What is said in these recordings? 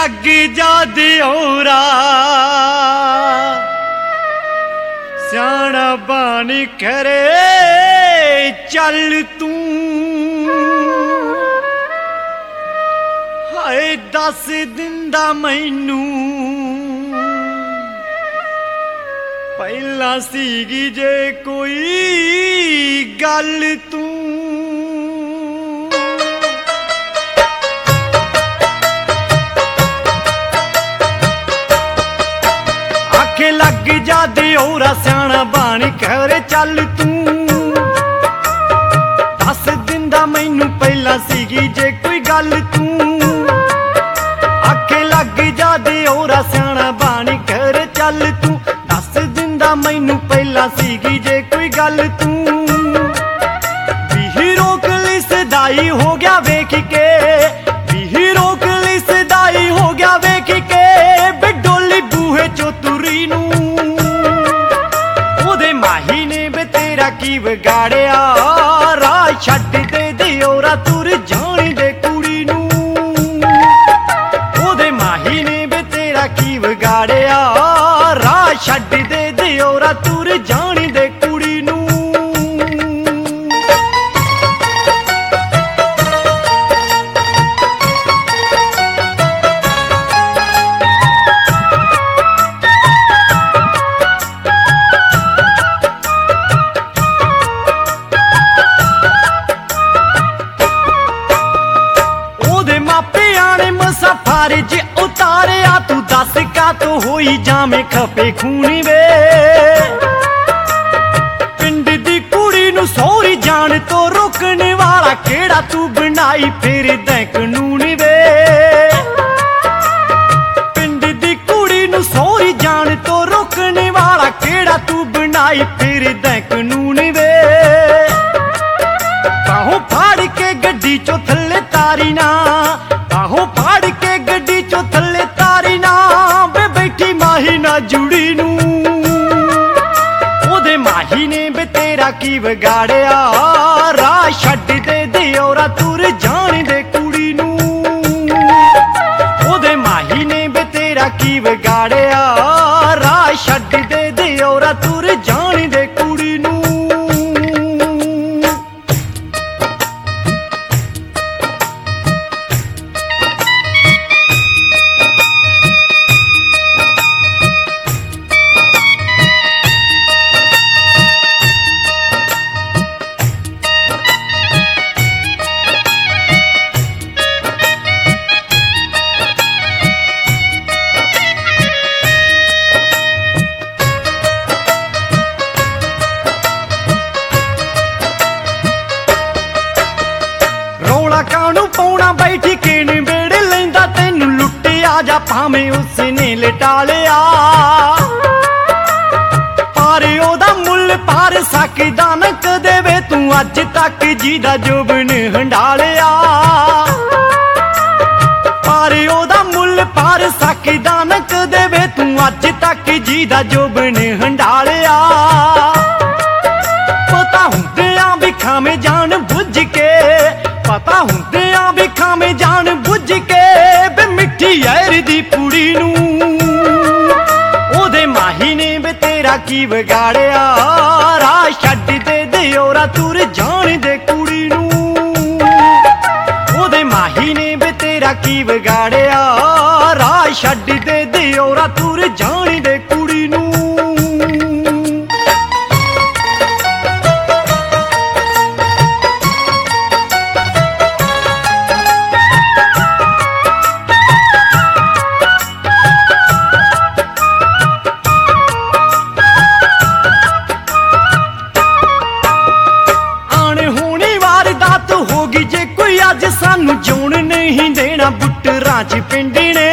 लग जा दियोरा सियाणा बानी करे चल तू हाय दस दिंदा मैनू पहला सीगी जे कोई गल तू आखे लग जा दियोरा सियाणा बानी करे चल तू दस दिंदा मैनू पहला सीगी जे कोई गल तू आखे लग जा दियोरा सियाणा बानी करे चल तू दस दिंदा मैनू पहला सीगी जे कोई गल तू भी रोक ली सदाई हो गया वेख के भी रोक ली सदाई हो गया वेख के बिडोली बूहे चो तुरी नू ओदे माही ने बे तेरा की बिगाड़िया राह छड्ड दे दियोरा तुर जानी दे कुड़ी नू ओदे माही ने बे तेरा की बिगाड़िया राह छड्ड दे दियोरा तुर जानी दे कुड़ी नू सफारे जे उतारिया तू दस का तो होई जामे खपे खूनी वे पिंड दी कुड़ी नू सोरी जान तो रोकने वाला केड़ा तू बनाई फिर दै कानून वे पिंड दी कुड़ी नू सोरी जान तो रोकने वाला केड़ा तू बनाई फिर दै कानून वे बाहों फाड़ के गड्डी चो थल्ले तारी ना बाहों फाड़ के गड्डी चो थल्ले तारी ना बे बैठी माही ना जुड़ी नू ओदे माही ने बे तेरा की बिगाड़िया राह छड्ड दे दियोरा तुर जानी दे कुड़ी नू ओदे माही ने बे तेरा की बिगाड़िया राह छड्ड दे दियोरा तुर जानी दे कुड़ी नू कानू पौना बैठी केन बेड़े लेंदा तेनू लुट्टे आजा भावें उसने लटा लिया पर ओदा मुल पार सकदा न कदे वे तू अज तक जीदा जोबन हंडालिया पर ओदा मुल पार सकदा न कदे वे तू अज तक जीदा जोबन हंडालिया पता हुंदियां भी खावे जान बुझ के पता हुंदियां भी खावे जान बुझ के बे मिठी यार दी पुड़ी नू ओदे माही ने बे तेरा की बिगाड़िया राह छड्ड दे दियोरा तुर जानी दे कुड़ी नू ओदे माही ने बे तेरा की बिगाड़िया राह छड्ड दे दियोरा तुर जानी दे कुड़ी नू जे कोई अज सानू जून नहीं देना बुटरां च पिंड ने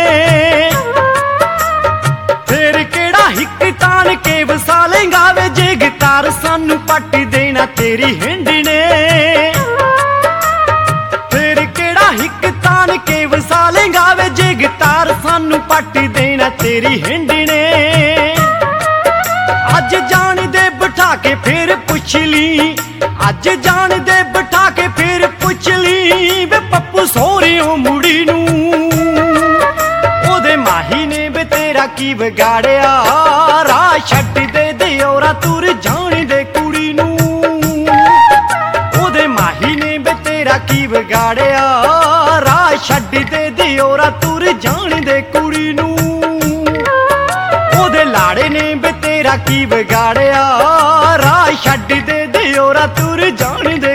फिर केड़ा हिक तान के वसालेंगा वे जे गितार सानू पट देना तेरी हिंड ने फिर केड़ा हिक तान के वसालेंगा वे जे गितार सानू पट देना तेरी हिंड ने अज जान दे बिठा के फिर पुछ ली अज जान दे बिठा के फिर पुछ ली वे पप्पू सोहरियों मुड़ी नू ਕੀ ਵਿਗਾੜਿਆ ਰਾਹ ਛੱਡ ਦੇ ਦਿਓਰਾ ਤੁਰ ਜਾਣ ਦੇ ਕੁੜੀ ਨੂੰ ਉਹਦੇ ਮਾਹੀ ਨੇ ਵੇ ਤੇਰਾ ਕੀ ਵਿਗਾੜਿਆ ਰਾਹ ਛੱਡ ਦੇ ਦਿਓਰਾ ਤੁਰ ਜਾਣ ਦੇ ਕੁੜੀ ਨੂੰ ਉਹਦੇ ਲਾੜੇ ਨੇ ਵੇ ਤੇਰਾ ਕੀ ਵਿਗਾੜਿਆ ਰਾਹ ਛੱਡ ਦੇ ਦਿਓਰਾ ਤੁਰ ਜਾਣ ਦੇ